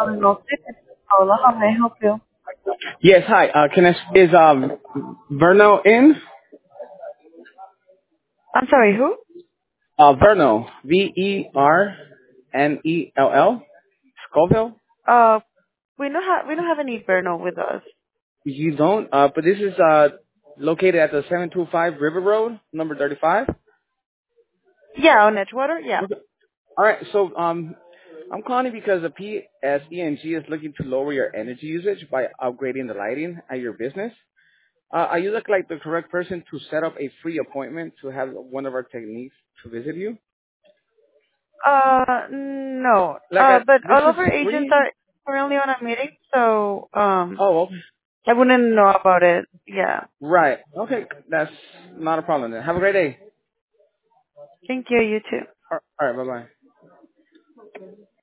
calling all tickets. Paula, how may I help you? Yes, hi. Is Verno in? I'm sorry, who? Verno, Vernell, Scoville. Uh, we don't have any Verno with us. You don't, but this is located at the 725 River Road, number 35. Yeah, on Edgewater. Yeah. Okay. All right. So I'm calling you because the PSENG is looking to lower your energy usage by upgrading the lighting at your business. Are you look like the correct person to set up a free appointment to have one of our techniques to visit you? No. But This all is of our agents free. are currently on a meeting, so Oh, okay. I wouldn't know about it. Yeah. Right. Okay. That's not a problem then. Have a great day. Thank you. You too. All right. Bye bye.